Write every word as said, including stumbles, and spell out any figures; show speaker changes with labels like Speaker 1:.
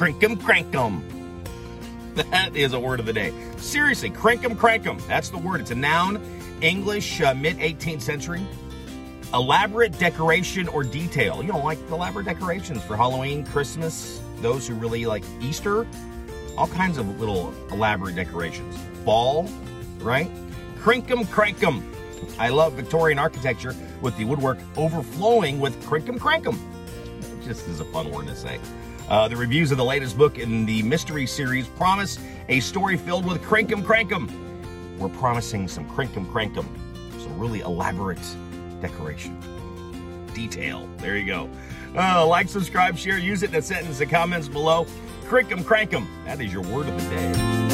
Speaker 1: Crinkum crankum. That is a word of the day. Seriously, crinkum crankum. That's the word. It's a noun, English, uh, mid-eighteenth century. Elaborate decoration or detail. You know, like elaborate decorations for Halloween, Christmas, those who really like Easter. All kinds of little elaborate decorations. Ball, right? Crinkum crankum. I love Victorian architecture with the woodwork overflowing with crinkum crankum. It just is a fun word to say. Uh, the reviews of the latest book in the mystery series promise a story filled with crinkum crankum. We're promising some crinkum crankum, some really elaborate decoration, detail. There you go. Uh, like, subscribe, share, use it in a sentence in the comments below. Crinkum crankum. That is your word of the day.